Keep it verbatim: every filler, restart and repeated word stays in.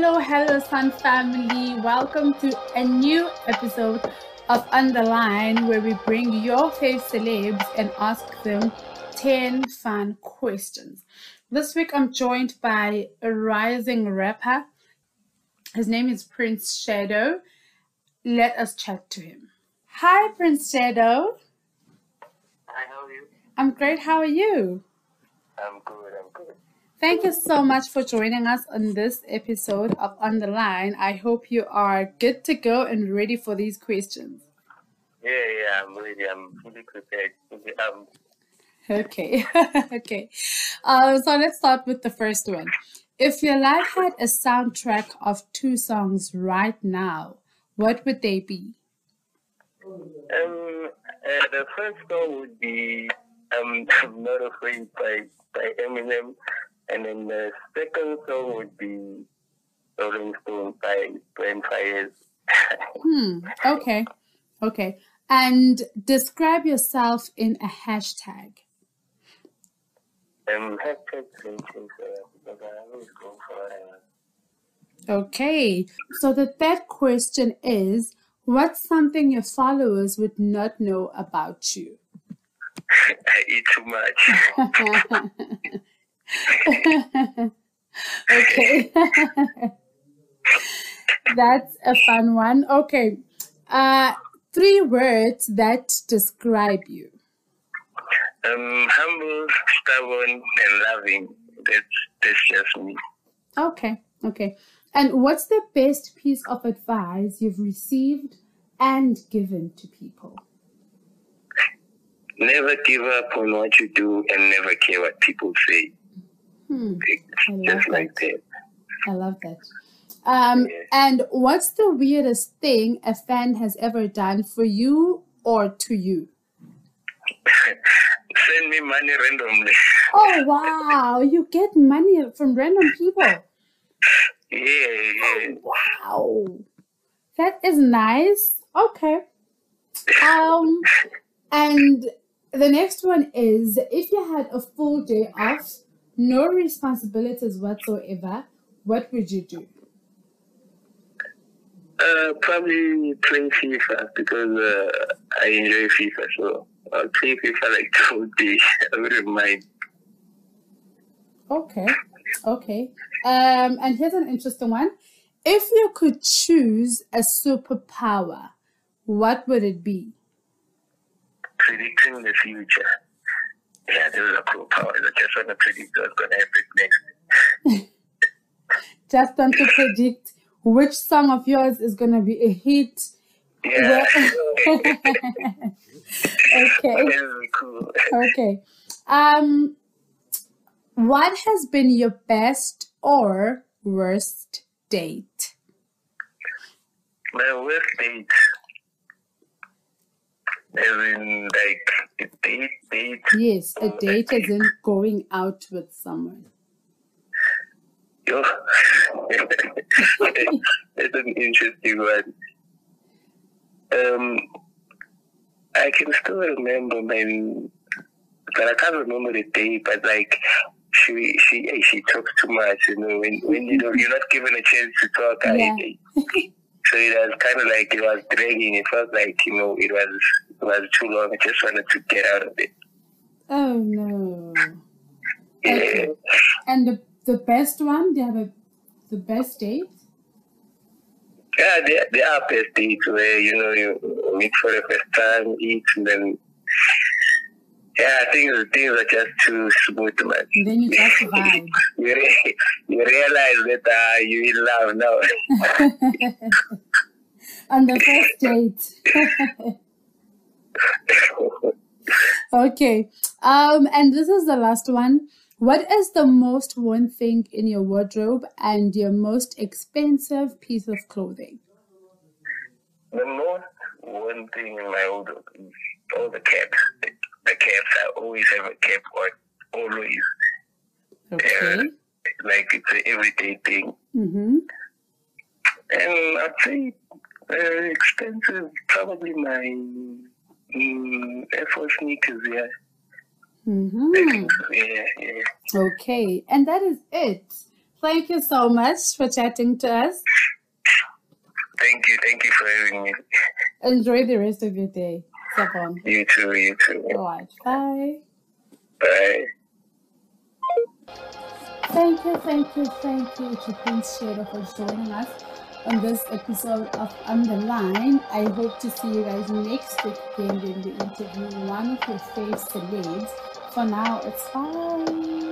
Hello, hello, Sun family. Welcome to a new episode of Underline, where we bring your fave celebs and ask them ten fun questions. This week, I'm joined by a rising rapper. His name is Prince Shadow. Let us chat to him. Hi, Prince Shadow. Hi, how are you? I'm great. How are you? I'm good, I'm good. Thank you so much for joining us on this episode of Underline. I hope you are good to go and ready for these questions. Yeah, yeah, I'm ready. I'm fully prepared. Um, Okay, okay. Uh, so let's start with the first one. If your life had a soundtrack of two songs right now, what would they be? um, uh, the first song would be um, I'm Not Afraid by, by Eminem. And then the second song would be Rolling Stone by Brent Fayez. Hmm, okay, okay. And describe yourself in a hashtag. Um, hashtag same thing, so because I always go for it. Okay, so the third question is, what's something your followers would not know about you? I eat too much. Okay. That's a fun one. Okay. Uh, three words that describe you. Um, humble, stubborn, and loving. That's, that's just me. Okay. Okay. And what's the best piece of advice you've received and given to people? Never give up on what you do and never care what people say. Hmm. Just like that. I love that. Um, Yeah. And what's the weirdest thing a fan has ever done for you or to you? Send me money randomly. Oh, wow. You get money from random people. Yeah, yeah. Wow. That is nice. Okay. Um, and the next one is, if you had a full day off, no responsibilities whatsoever, what would you do? Uh, probably play FIFA because uh, I enjoy FIFA, so I'll play FIFA like two days. I wouldn't mind. Okay. Okay. Um, and here's an interesting one. If you could choose a superpower, what would it be? Predicting the future. Yeah, those are cool powers. I just want to predict what's going to happen next. Just want to predict which song of yours is going to be a hit. Yeah. Okay. That is cool. Okay. Um, what has been your best or worst date? My worst date. As in, like, a date, date. Yes, a date as in going out with someone. Yo. That's an interesting one. Um, I can still remember my, but I can't remember the day. But like, she she she talks too much. You know, when when you know you're not given a chance to talk. Yeah. I, so it was kind of like it was dragging. It felt like you know it was it was too long. I just wanted to get out of it. Oh no. Yeah. Okay. And the the best one? Do you have a the best date? Yeah, there, there are best dates where, you know, you meet for the first time, eat, and then, yeah, things, things are just too smooth, man. And then you just vibe. you, re- you realize that uh, you're in love now. On the first date. Okay. Um, and this is the last one. What is the most worn thing in your wardrobe and your most expensive piece of clothing? The most one thing in my wardrobe is all the caps. The, the caps, I always have a cap on, always. Okay. Uh, like it's an everyday thing. Mm-hmm. And I'd say uh, expensive, probably my mm, Air Force sneakers, yeah. Mm-hmm. Yeah, yeah. Okay. And that is it Thank you so much for chatting to us. Thank you. Thank you for having me. Enjoy the rest of your day. Sabon. You too. You too. All right. Bye. Bye. Thank you, thank you, thank you to Prince Shadow for joining us on this episode of On The Line. I hope to see you guys next week again when we interview one of your fave celebs. For now, it's bye.